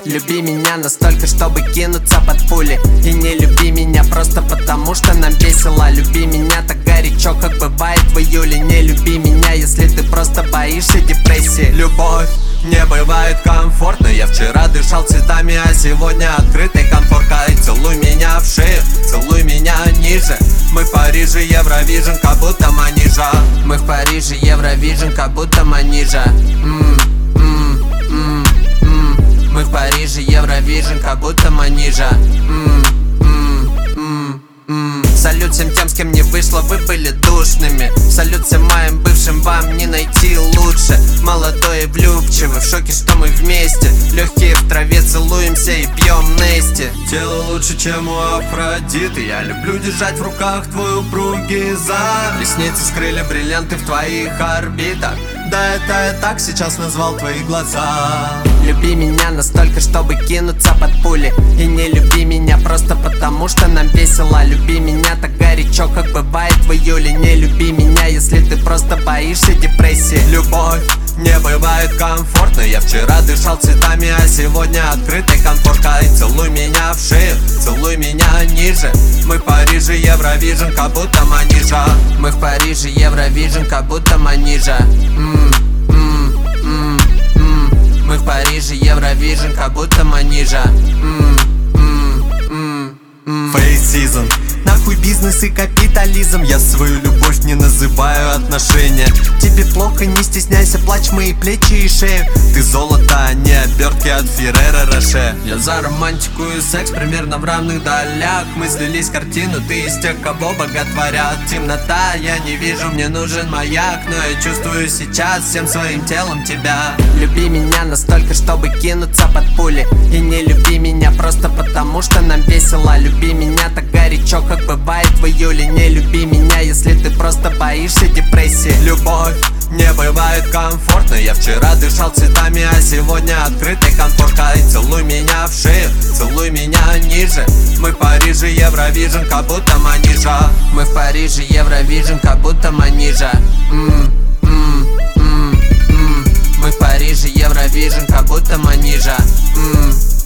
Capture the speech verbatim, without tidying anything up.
Люби меня настолько, чтобы кинуться под пули. И не люби меня просто потому, что нам весело. Люби меня так горячо, как бывает в июле. Не люби меня, если ты просто боишься депрессии. Любовь не бывает комфортно. Я вчера дышал цветами, а сегодня открытой конфоркой. Целуй меня в шею, целуй меня ниже. Мы в Париже, Евровижн, как будто Манижа. Мы в Париже, Евровижн, как будто Манижа. М-м, м-м, м-м. Мы в Париже, Евровижн, как будто Манижа. М-м, м-м, м-м. Салют всем тем, с кем не вышло, вы были душными. Салют всем моим бывшим, вам не найти лучше. Молодой и влюбчивый, в шоке, что мы вместе. Легкие в траве, целуемся и пьем Нести. Тело лучше, чем у Афродиты. Я люблю держать в руках твой упругий зад. Ресницы скрыли бриллианты в твоих орбитах. Да это я так сейчас назвал твои глаза. Люби меня настолько, чтобы кинуться под пули. И не люби меня просто потому, что нам весело. Люби меня так горячо, как бывает в июле. Не люби меня, если ты просто боишься депрессии. Любовь не бывает комфортно. Я вчера дышал цветами, а сегодня открытой конфоркой. Целуй меня в шею, целуй меня ниже. Мы в Париже, Евровижн, как будто Манижа. Мы в Париже, Евровижн, как будто Манижа. М-м, м-м, м-м. Мы в Париже, Евровижн, как будто Манижа. М-м, м-м, м-м. Face season. Нахуй бизнес и капитализм. Я свою любовь не называю отношения. Тебе плохо, не стесняйся, плачь мои плечи и шею. Ты золото, а не обертки от Ферреро Роше. Я за романтику и секс примерно в равных долях. Мы слились в картину, ты из тех, кого боготворят. Темнота, я не вижу, мне нужен маяк. Но я чувствую сейчас всем своим телом тебя. Люби меня настолько, чтобы кинуться под пули. И не люби меня просто потому, что нам весело. Люби меня так горячо, как бывает в июле. Не люби меня, если ты просто боишься депрессии. Любовь не бывает комфортно. Я вчера дышал цветами, а сегодня открытой конфоркой. Целуй меня в шею, целуй меня ниже. Мы в Париже, Евровижн, как будто Манижа. Мы в Париже, Евровижн, как будто Манижа. М-м, м-м, м-м. Мы в Париже, Евровижн, как будто Манижа. М-м.